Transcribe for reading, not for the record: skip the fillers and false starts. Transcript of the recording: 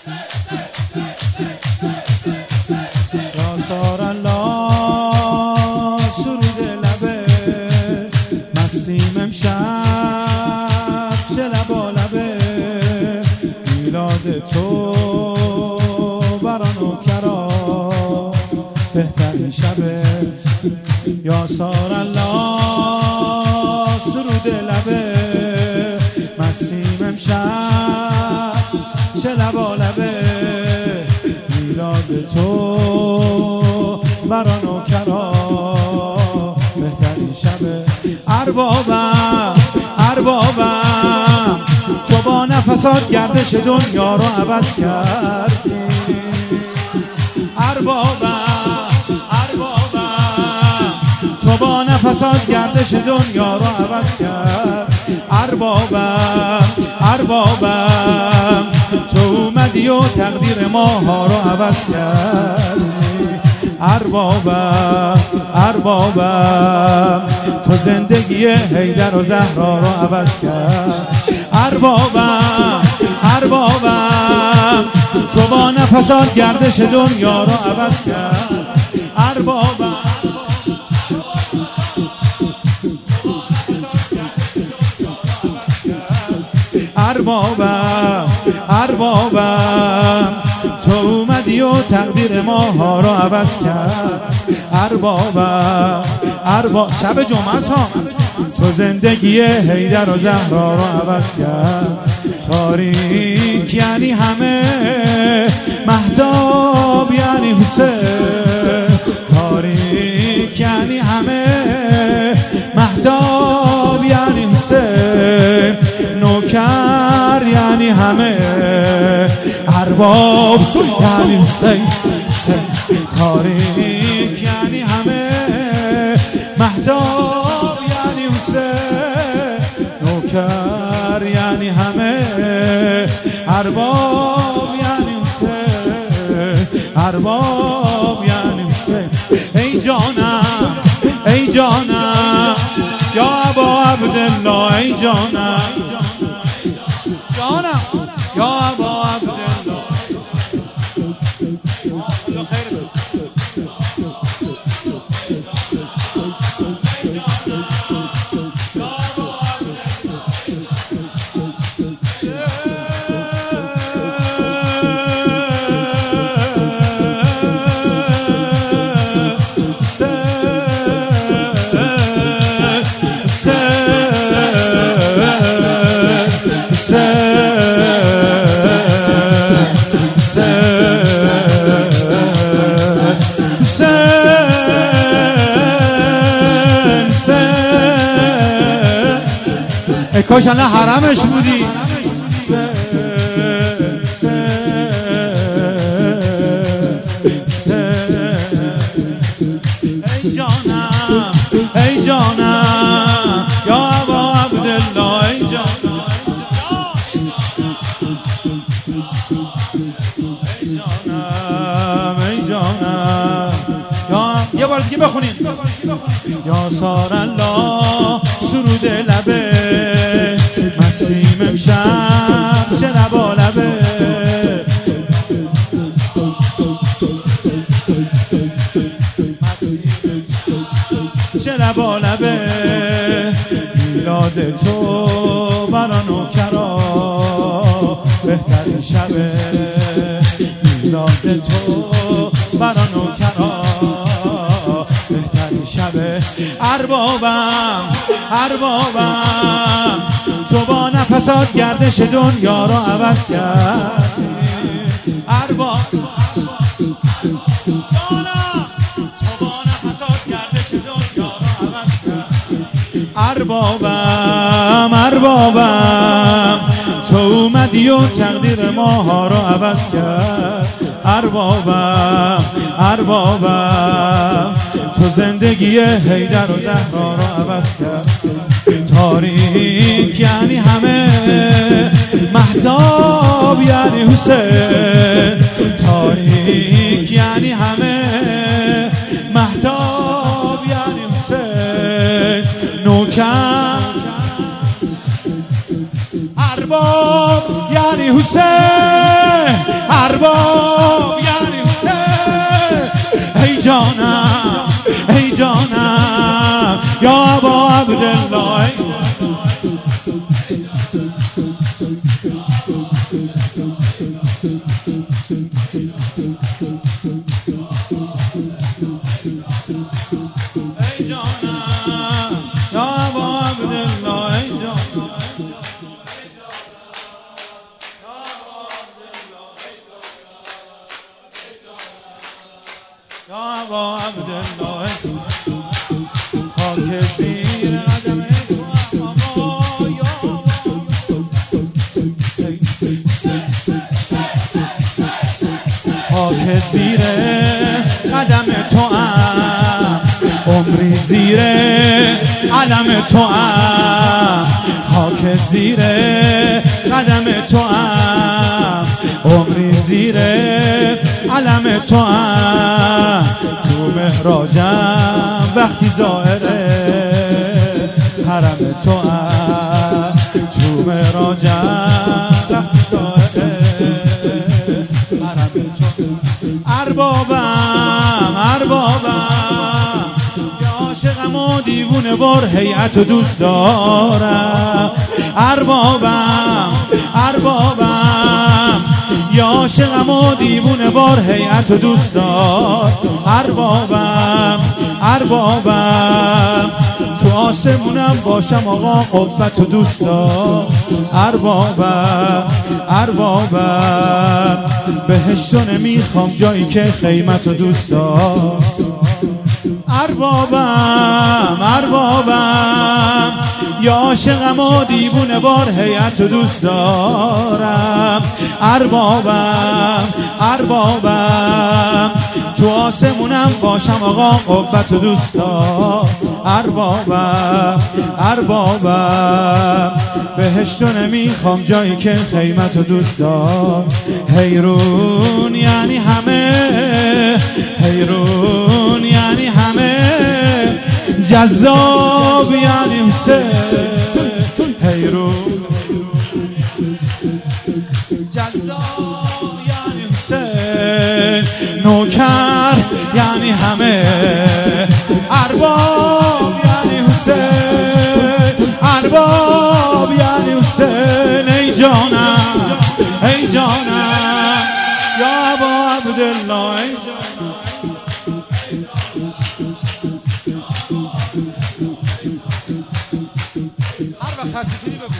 یا سار الله سرود لبه مستیم امشب چه لبا لبه میلاد تو بران و کرا بهترین شبه یا سار الله سرود لبه مستیم امشب چه لبا لبه میلاد تو بران و کرا بهترین شبه اربابم اربابم تو با نفسات گردش دنیا رو عوض کردی اربابم اربابم تو با نفسات گردش دنیا رو عوض کرد اربابم اربابم تو اومدی و تقدیر ماها رو عوض کردی اربابم اربابم تو زندگی حیدر و زهرا رو عوض کرد اربابم اربابم تو با نفسات گردش دنیا رو عوض کرد اربابم اربابم اربابم تو اومدی و تقدیر ماها رو عوض کرد اربابم ارباب شب جمعه ها تو زندگی حیدر و زهرا رو عوض کرد تاریک یعنی همه مهتاب یعنی حسین تاریک یعنی همه مهتاب یعنی حسین نوکر یعنی همه ارباب یعنی حسین تاریک یعنی همه مهتاب یعنی حسین نوکر یعنی همه ارباب یعنی حسین ارباب یعنی حسین ای جانم ای جانم یا ابا عبدالله ای جانم جانم یا ابا عبدالله ای کاش الان حرمش بودی ای جانم ای جانم یا ابا عبدالله ای جانم ای جانم ای جانم یه بار دیگه بخونیم یا سار الله سرود لبه مسیم امشب چه لبا لبه چه لبا لبه میلاد تو بران و کرا بهترین شبه میلاد تو بران و کرا بهترین شبه اربابم اربابم تو با نفسات گردش دنیا رو عوض کردی ارباب جانم تو با نفسات گردش دنیا رو عوض کردی اربابم اربابم تو اومدی و تقدیر ماها رو عوض کرد اربابم اربابم تو زندگی حیدر و زهرا رو عوض کرد تاریک یعنی همه مهتاب یعنی حسین تاریک یعنی همه مهتاب یعنی حسین نوکر ارباب یعنی حسین ارباب یعنی حسین. ای جانم ای جانم یا ابا عبدالله. ای جانم یا ابا عبدالله. ای جانم یا ابا عبدالله. خاک زیر قدم تو آقا یا خاک زیر قدم تو عمری زیر علم تو خاک زیر قدم تو عمری زیر علم تو تو مهراجم وقتی ظاهره حرم تو تو مهراجم وقتی ظاهره حرم تو. اربابم اربابم یا عاشقم و دیوونه وار هیئت و دوست دارم. اربابم اربابم یا عاشقم و دیوونه وار هیئت و دوست دار. اربابم اربابم تو آسمونم باشم آقا قوت و دوست دار. اربابم اربابم بهشتو نمیخوام جایی که خیمت و دوست دار. اربابم اربابم یا عاشقم و دیوونه وار هیئت و دوست دارم. اربابم اربابم تو آسمونم باشم آقا قوت و دوست دار. اربابم اربابم بهشتو نمیخوام جایی که خیمت و دوست دار. حیرون یعنی همه حیرون یعنی همه جذاب یعنی حسین. حیرون جذاب یعنی حسین. نوکر یعنی همه ارباب یعنی حسین. ارباب یعنی حسین. ای جانم ای جانم یا ابا عبدالله. ای جانم هر وقت خستگی